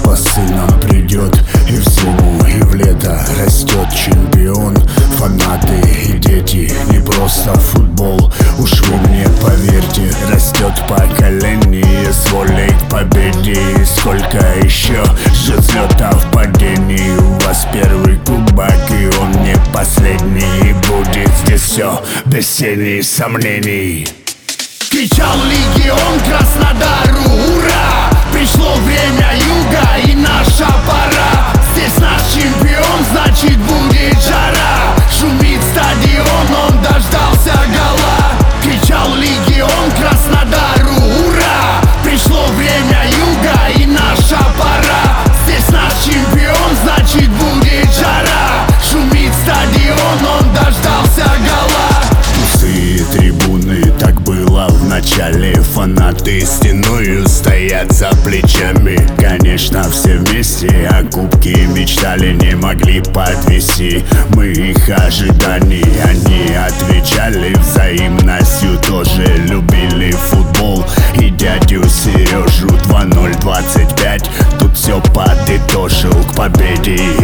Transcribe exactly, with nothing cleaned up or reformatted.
по сынам придет, и в зиму, и в лето растет чемпион. Фанаты и дети, не просто футбол, уж вы мне поверьте, растет поколение с волей к победе. И сколько еще ждет взлетов, падений, у вас первый кубок, и он не последний, и будет здесь все без тени сомнений. Кричал легион Краснодару: ура! Пришло время юга и наша пора. Здесь наш чемпион, значит будет жара. Шумит стадион, он дождался гола. Кричал легион Краснодару: ура! Пришло время юга и наша пора. Здесь наш чемпион, значит будет жара. Шумит стадион, он дождался гола. Пустые трибуны, так было в начале. Фанаты стеною стоят за плечами. Конечно, все вместе о кубке мечтали, не могли подвести мы их ожиданий. Они отвечали взаимностью, тоже любили футбол и дядю Сережу. Два ноль двадцать пять, тут все подытожил, к победе